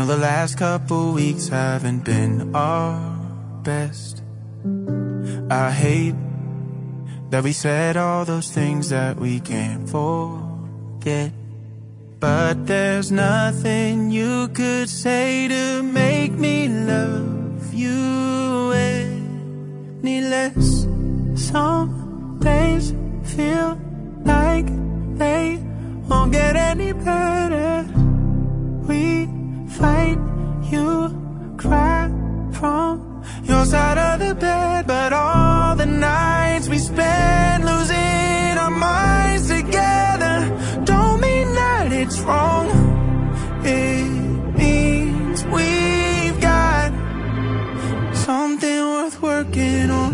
the last couple weeks haven't been our best. I hate that we said all those things that we can't forget. But there's nothing you could say to make me love you any less. Some days feel like they won't get any better. We fight, you cry from your side of the bed. But all the nights we spend losing our minds together don't mean that it's wrong. It means we've got something worth working on.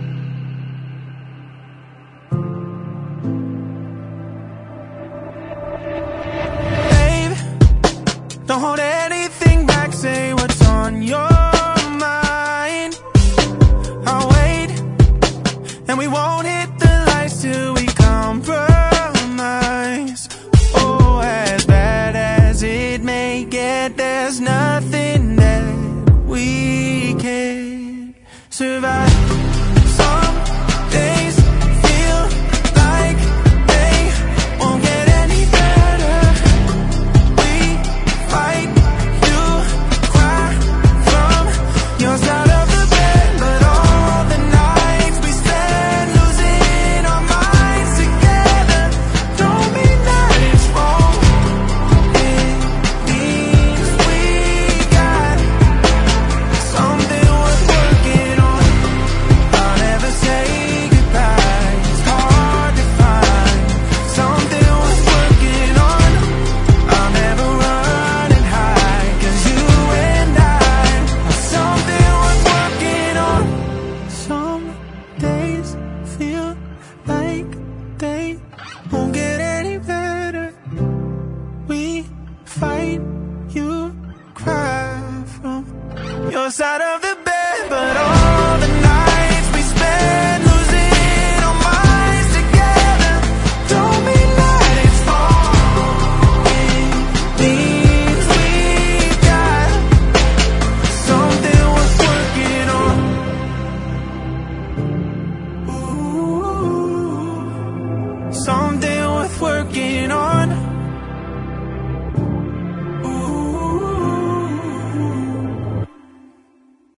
Babe, don't hold anything back, say what's on your mind. I'll wait, and we won't